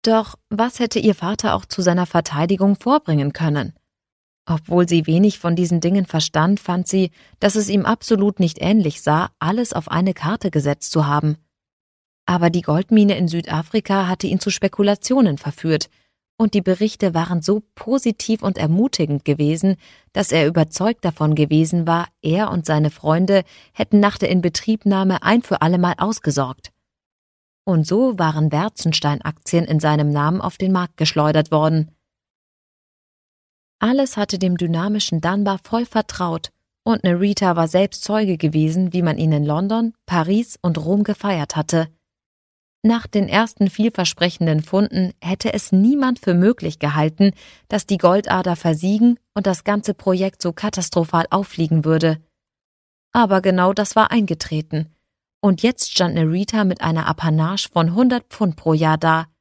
Doch was hätte ihr Vater auch zu seiner Verteidigung vorbringen können? Obwohl sie wenig von diesen Dingen verstand, fand sie, dass es ihm absolut nicht ähnlich sah, alles auf eine Karte gesetzt zu haben. Aber die Goldmine in Südafrika hatte ihn zu Spekulationen verführt, und die Berichte waren so positiv und ermutigend gewesen, dass er überzeugt davon gewesen war, er und seine Freunde hätten nach der Inbetriebnahme ein für allemal ausgesorgt. Und so waren Werzenstein-Aktien in seinem Namen auf den Markt geschleudert worden. Alles hatte dem dynamischen Dunbar voll vertraut, und Nerita war selbst Zeuge gewesen, wie man ihn in London, Paris und Rom gefeiert hatte. Nach den ersten vielversprechenden Funden hätte es niemand für möglich gehalten, dass die Goldader versiegen und das ganze Projekt so katastrophal auffliegen würde. Aber genau das war eingetreten. Und jetzt stand Nerita mit einer Apanage von 100 Pfund pro Jahr da,